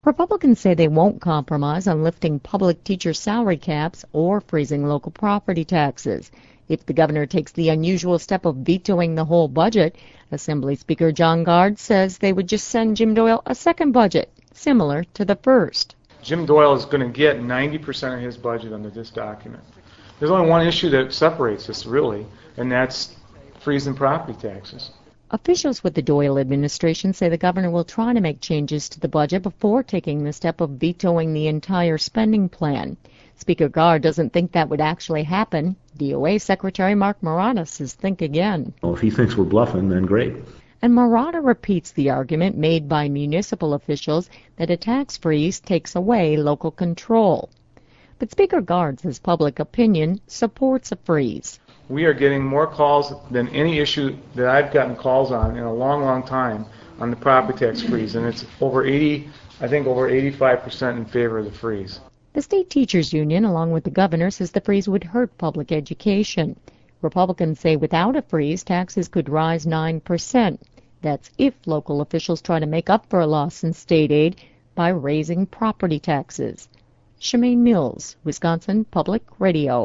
Republicans say they won't compromise on lifting public teacher salary caps or freezing local property taxes. If the governor takes the unusual step of vetoing the whole budget, Assembly Speaker John Gard says they would just send Jim Doyle a second budget, similar to the first. Jim Doyle is going to get 90% of his budget under this document. There's only one issue that separates us, really, and that's freezing property taxes. Officials with the Doyle administration say the governor will try to make changes to the budget before taking the step of vetoing the entire spending plan. Speaker Gard doesn't think that would actually happen. DOA Secretary Mark Marotta says think again. Well, if he thinks we're bluffing, then great. And Marotta repeats the argument made by municipal officials that a tax freeze takes away local control. But Speaker Gard says public opinion supports a freeze. We are getting more calls than any issue that I've gotten calls on in a long, long time on the property tax freeze, and it's over 85% in favor of the freeze. The state teachers union, along with the governor, says the freeze would hurt public education. Republicans say without a freeze, taxes could rise 9%. That's if local officials try to make up for a loss in state aid by raising property taxes. Shemaine Mills, Wisconsin Public Radio.